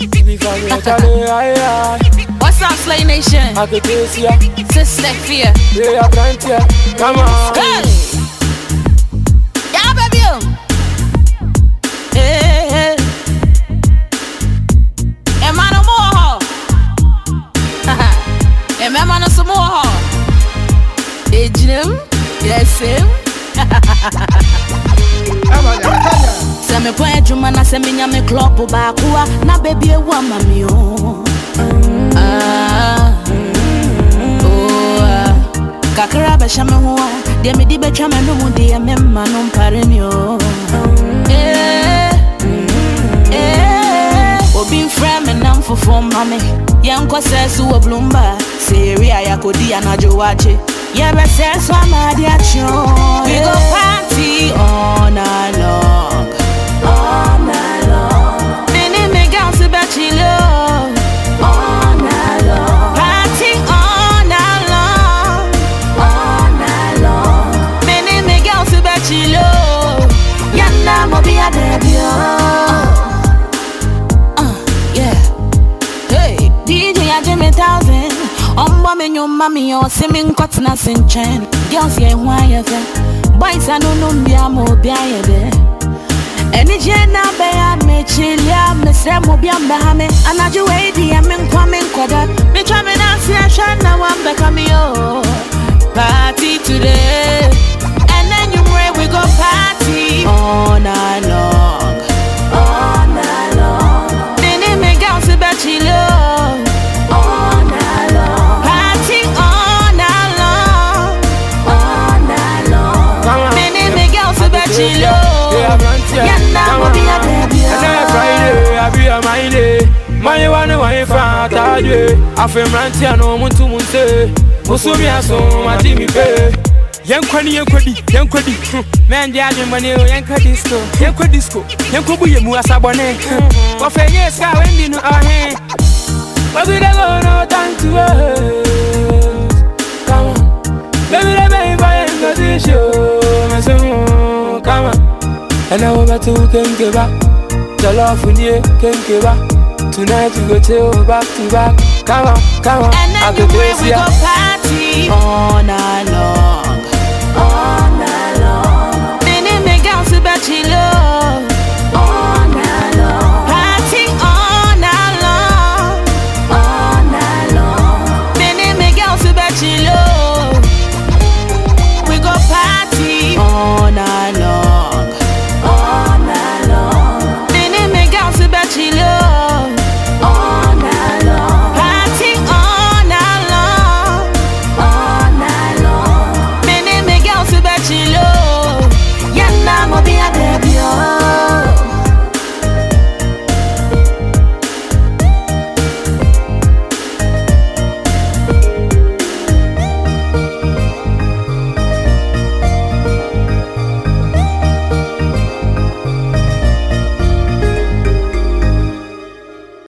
What's up, Slay Nation? Sister Fear. Come on. Hey. Yeah, baby. Hey. Am I no more? Am I no some more? Hey, Jim. Yes, him. Send me point to man, send me nyame club bakuwa na baby ewa mami o. Kakra be shame ho, de me di be twa me no mu de me ma no mpare mi o. Obi frame me nam fofo mame, yen ko sesu wo blumba, seria yakodi anajo wache. Yeah, but sense why my dear chon. We go party all night long. All night long. Many me girls to bet you love. All night long. Party all night long. All night long. Many me girls to bet you love. Yanda mo be a debut. Yeah. Hey, DJ I Jimmy 1000. Me your mommy or simming cotton sin chain. Girls, yeah, why you there? Boys, I don't know me, I'm more behind there. Any jenna bear me chill, yeah, me say, Mobiam Bahame, and I do a DM and coming quarter. Me traveling out, see a shine now, I'm back on me, oh. Party today, and then you pray we go party all night long. All night long. Many me girls, about you love. All night long. Friday, I be a my day. My one wife, I feel ranty, no one to Munse. Musumia, so my Jimmy Pay. Young Quaddy, man, Jaddy, Manu, Yanka Disco, Yanka Disco, Yankubu, Muasabone. What a yes, I went in our hand. But we don't go no time to us. Come on, baby, I ain't the show. Come on. And now we're to can give up. The love for you can give up. Tonight we go till back to back. Come on. And then we go party all night long.